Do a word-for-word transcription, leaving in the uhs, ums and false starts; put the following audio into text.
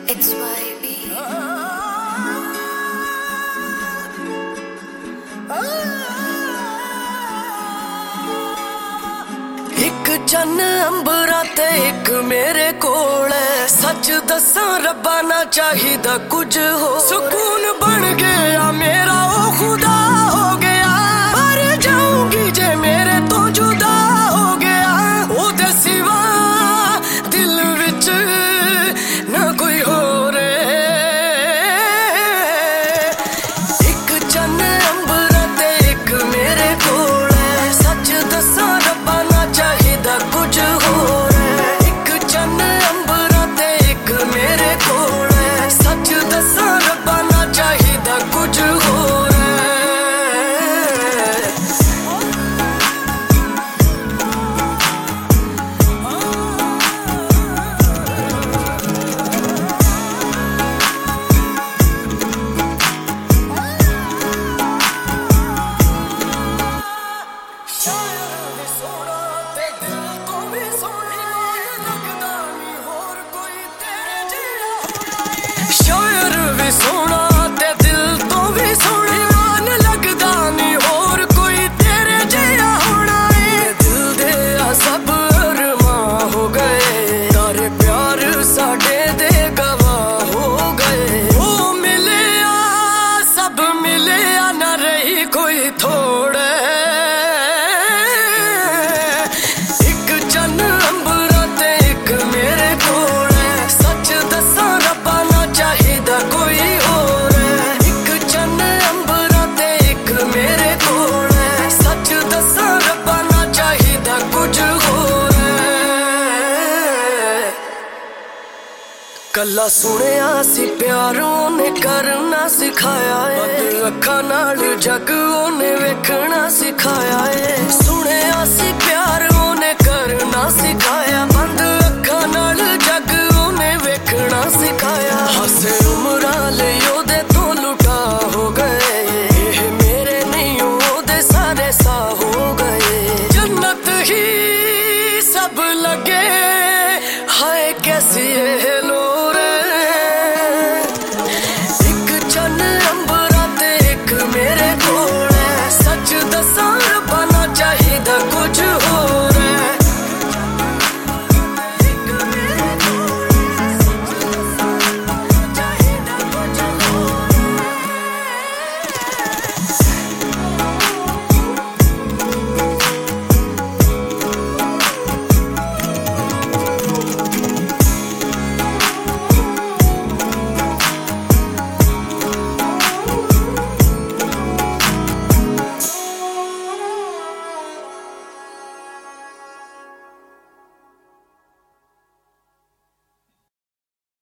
It's Y B. एक चन्न अंबरा ते एक मेरे कोल है। सच दसां रब्बा ना चाहिदा कुछ हो। सुकून बन गया मेरा ओ खुदा हो गया। मर जाऊंगी जे मेरे तो जुदा हो गया। ओदे सिवा दिल विच ना कोई हो रे। एक चन्न अंबरा ते एक मेरे कोल है। सच दसां रब्बा ना चाहिदा कुछ हो रे। एक चन्न अंबरा ते एक मेरे कोल है। सच दसां रब्बा ना चाहिदा कुछ हो रे। शायर भी सोना ते दिल तो भी सोना। मान लगदा नी होर कोई तेरे जिहा होना है। दिल दे आ सब अरमां हो गए। तारे प्यार साडे दे गवाह हो गए। ओ मिले आ सब मिले आ ना रही कोई थोड़े। एक चन्न अंबरा ते एक मेरे कोल है। सच दसां रब्बा ना चाहिदा कोई होर है। एक चन्न अंबरा ते एक मेरे कोल है। सच दसां रब्बा ना चाहिदा कुछ होर है। कल्ला सुनिया सी प्यार ओने करना सिखाया है। बंद अखां नाल जग ओने वेखना सिखाया है।